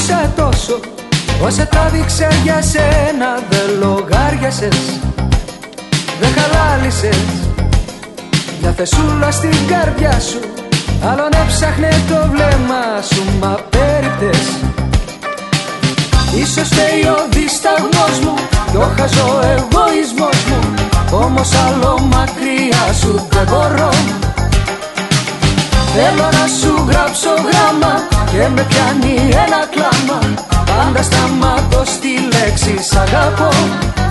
αγαπούσα τόσο, όσα τράβηξα για σένα δεν λογάριασες, δεν χαλάλησες. Μια θεσούλα στην καρδιά σου, άλλον έψαχνε το βλέμμα σου, μα πέριπτες. Ίσως φταίει ο δισταγμός μου κι ο χαζό εγωισμός μου, όμως άλλο μακριά σου δεν μπορώ. Θέλω να σου γράψω γράμμα και με πιάνει ένα κλάμα, πάντα σταμάτω στη λέξη σ' αγαπώ.